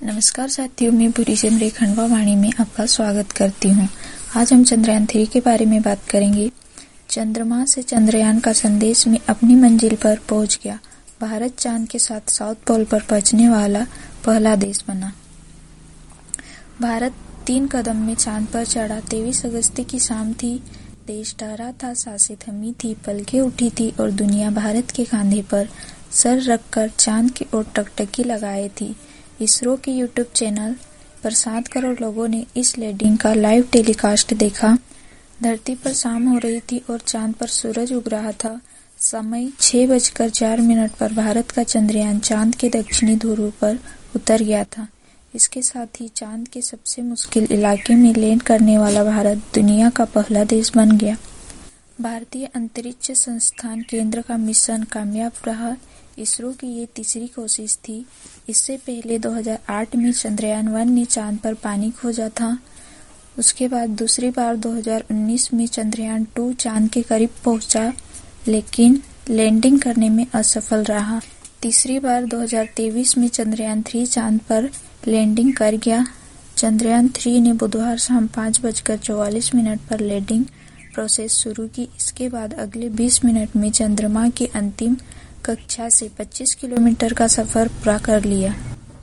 नमस्कार साथियों, मैं भूरी सिमरे खंडवा वाणी में आपका स्वागत करती हूँ। आज हम चंद्रयान 3 के बारे में बात करेंगे। चंद्रमा से चंद्रयान का संदेश में अपनी मंजिल पर पहुंच गया। भारत चांद के साथ साउथ पोल पर पहुंचने वाला पहला देश बना। भारत 3 कदम में चांद पर चढ़ा। 23 अगस्त की शाम थी। देश ठहरा था, सांसें थमी थी, पलकें उठी थी और दुनिया भारत के कंधे पर सर रखकर चांद की ओर टकटकी लगाए थी। इसरो के यूट्यूब चैनल पर 7 करोड़ लोगों ने इस लैंडिंग का लाइव टेलीकास्ट देखा। धरती पर शाम हो रही थी और चांद पर सूरज उग रहा था। समय 6:04 पर भारत का चंद्रयान चांद के दक्षिणी ध्रुव पर उतर गया था। इसके साथ ही चांद के सबसे मुश्किल इलाके में लैंड करने वाला भारत दुनिया का पहला देश बन गया। भारतीय अंतरिक्ष संस्थान केंद्र का मिशन कामयाब रहा। इसरो की ये तीसरी कोशिश थी। इससे पहले 2008 में चंद्रयान 1 ने चांद पर पानी खोजा था। उसके बाद दूसरी बार 2019 में चंद्रयान 2 चांद के करीब पहुंचा, लेकिन लैंडिंग करने में असफल रहा। तीसरी बार 2023 में चंद्रयान 3 चांद पर लैंडिंग कर गया। चंद्रयान 3 ने बुधवार शाम 5:44 पर लैंडिंग प्रोसेस शुरू की। इसके बाद अगले 20 मिनट में चंद्रमा की अंतिम कक्षा से 25 किलोमीटर का सफर पूरा कर लिया।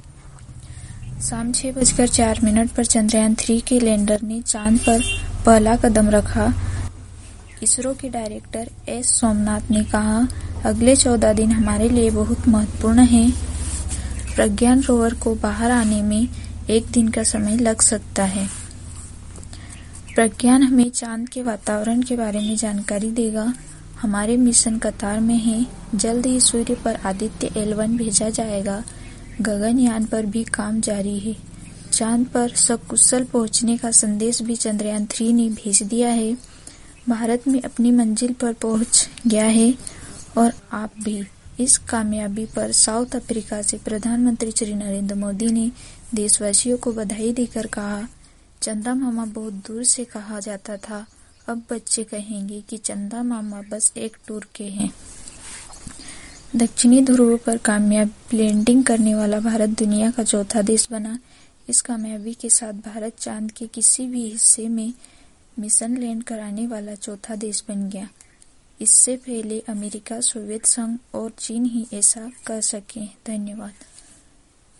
शाम 6:04 पर चंद्रयान 3 के लैंडर ने चांद पर पहला कदम रखा। इसरो के डायरेक्टर एस सोमनाथ ने कहा, अगले 14 दिन हमारे लिए बहुत महत्वपूर्ण हैं। प्रज्ञान रोवर को बाहर आने में 1 दिन का समय लग सकता है। प्रज्ञान हमें चांद के वातावरण के बारे में जानकारी देगा। हमारे मिशन कतार में है। जल्द ही सूर्य पर आदित्य L1 भेजा जाएगा। गगनयान पर भी काम जारी है। चांद पर सकुशल पहुंचने का संदेश भी चंद्रयान 3 ने भेज दिया है। भारत में अपनी मंजिल पर पहुंच गया है और आप भी। इस कामयाबी पर साउथ अफ्रीका से प्रधानमंत्री श्री नरेंद्र मोदी ने देशवासियों को बधाई देकर कहा, चंदा मामा बहुत दूर से कहा जाता था, अब बच्चे कहेंगे कि चंदा मामा बस एक टूर के हैं। दक्षिणी ध्रुव पर कामयाब लैंडिंग करने वाला भारत दुनिया का चौथा देश बना। इस कामयाबी के साथ भारत चांद के किसी भी हिस्से में मिशन लैंड कराने वाला चौथा देश बन गया। इससे पहले अमेरिका, सोवियत संघ और चीन ही ऐसा कर सके। धन्यवाद।